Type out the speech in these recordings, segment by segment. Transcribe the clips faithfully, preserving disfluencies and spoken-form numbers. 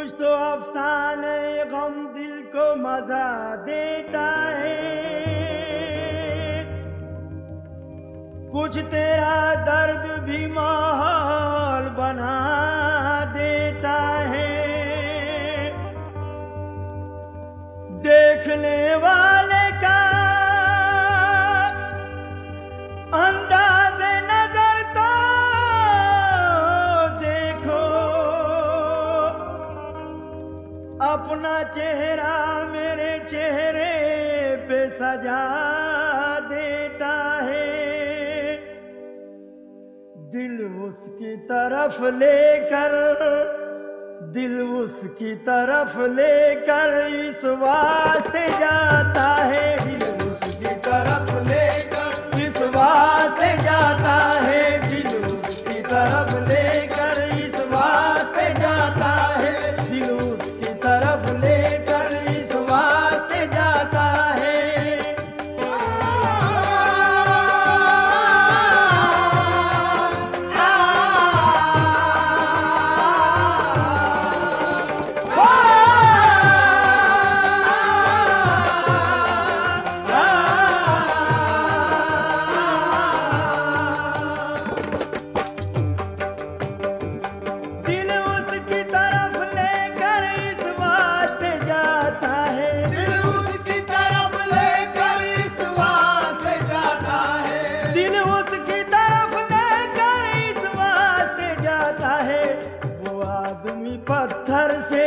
कुछ तो अफसाने गम दिल को मजा देता है, कुछ तेरा दर्द भी माहौल बना देता है। देखने वाले का अंदाज नजर तो देखो, अपना चेहरा मेरे चेहरे पे सजा देता है। दिल उसकी तरफ लेकर दिल उसकी तरफ लेकर इस वास्ते जाता है, दिल उसकी तरफ लेकर इस वास्ते जाता है, दिल उसकी तरफ लेकर इस वास्ते जाता है, दिल उसकी तरफ लेकर इस वास्ते जाता है। पत्थर से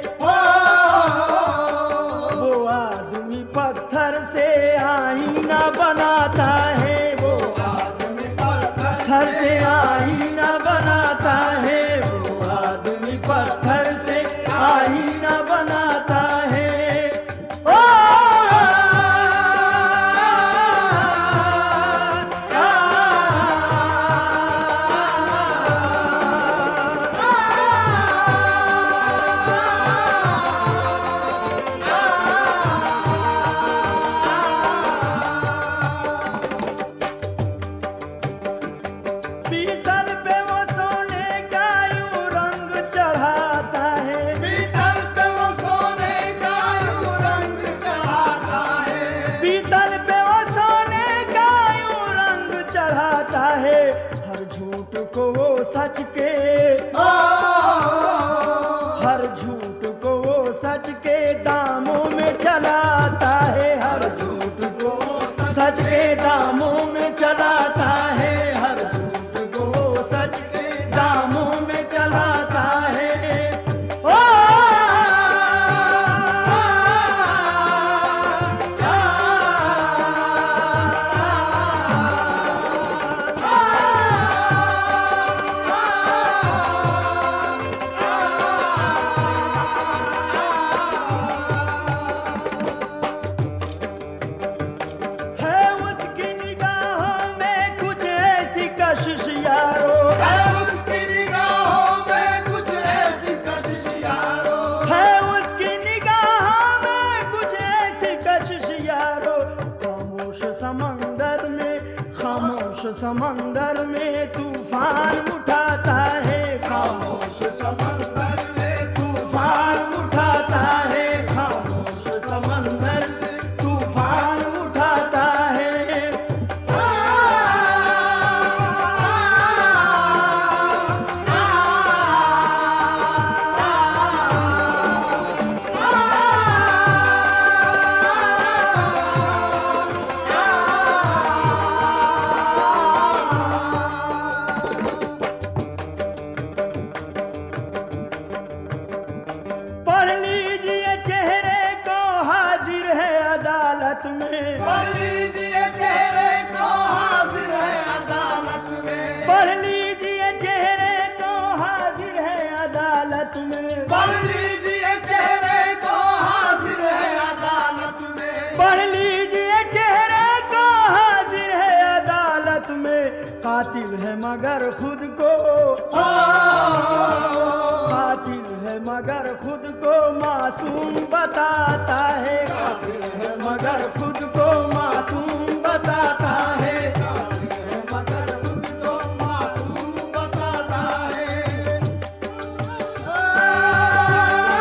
वो आदमी पत्थर से आईना बनाता है, वो आदमी पत्थर से आईना बनाता है, वो आदमी पत्थर से आईना बनाता है। ओ पीतल पे वो सोने का यूं रंग चढ़ाता है, पीतल पे वो सोने का यूं रंग चढ़ाता है, पीतल पे वो सोने का यूं रंग चढ़ाता है। हर झूठ को वो सच के हर झूठ को वो सच के दामों में चलाता है, हर झूठ को सच के दामों में चलाता है, हर दामों में चलाता है। ओ है उसकी निगाहों में कुछ ऐसी कशिश यारो, है उसकी निगाहों में कुछ ऐसी कशिश यारो, है उसकी निगाहों में कुछ ऐसी कशिश यारो। खामोश समंदर में खामोश समंदर में तूफान उठाता है, खामोश समंदर में तूफान उठाता है, खामोश समंदर में तूफान उठाता है। पढ़ लीजिए चेहरे को हाजिर है अदालत में, पढ़ लीजिए चेहरे को हाजिर है अदालत में, पढ़ लीजिए चेहरे को हाजिर है अदालत में, पढ़ लीजिए चेहरे को हाजिर है अदालत में, पढ़ लीजिए चेहरे को हाजिर है अदालत में। कातिल है मगर खुद को कातिल है मगर खुद को मासूम बताता है, कातिल है मगर खुद को मासूम बताता है, कातिल है मगर खुद को मासूम बताता है।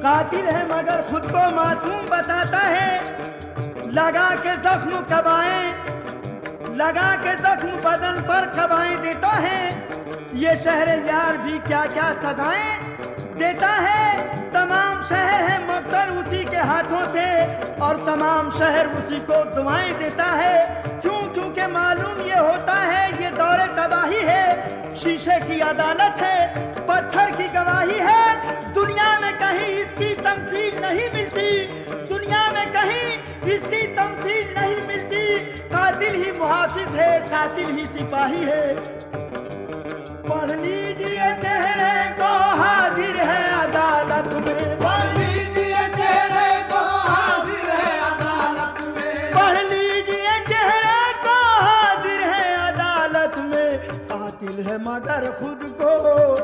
कातिल है मगर खुद को मासूम बताता है। लगा के जख्म कबाएं, लगा के जख्म बदन पर कबाएं देता है। ये शहर यार भी क्या क्या सजाएं देता है। तमाम शहर है मगर उसी के हाथों से, और तमाम शहर उसी को दुआएं देता है। क्यों? क्योंकि मालूम ये होता है ये दौरे तबाही है। शीशे की अदालत है, पत्थर की गवाही है। दुनिया में कहीं इसकी तमसील नहीं मिलती, दुनिया में कहीं इसकी तमसील नहीं मिलती। कातिल ही मुहाफिज है, कातिल ही सिपाही है। पढ़ लीजिए चेहरे को हाजिर है अदालत में, पढ़ लीजिए चेहरे को हाजिर है अदालत में, पढ़ लीजिए चेहरे को हाजिर है अदालत में। कातिल है मगर खुद को,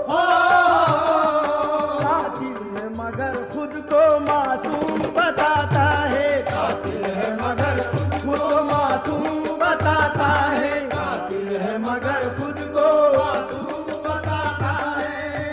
कातिल है मगर खुद को मासूम बताता है। कातिल है मगर खुद को मासूम बताता है। कातिल है मगर खुद को मासूम बताता है।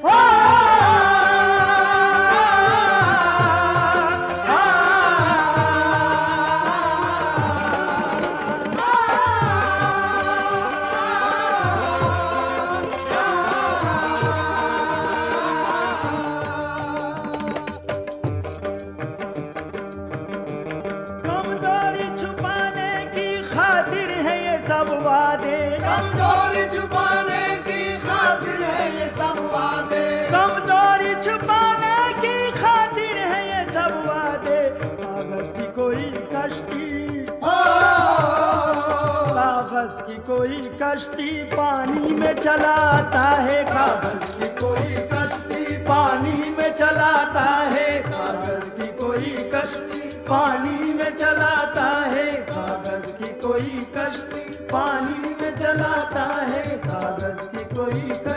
कमजोरी छुपाने की खातिर है ये सब वादे, कमजोरी छुपाने की खातिर है ये सब वादे, कमजोरी छुपाने की खातिर है ये सब वादे। कागज की कोई कश्ती, कागज की कोई कश्ती पानी में चलाता है। कागज की कोई कश्ती पानी में चलाता है। कागज की कोई कश्ती पानी में चलाता है। कागज की कोई कश्ती पानी में चलाता है। कागज की कोई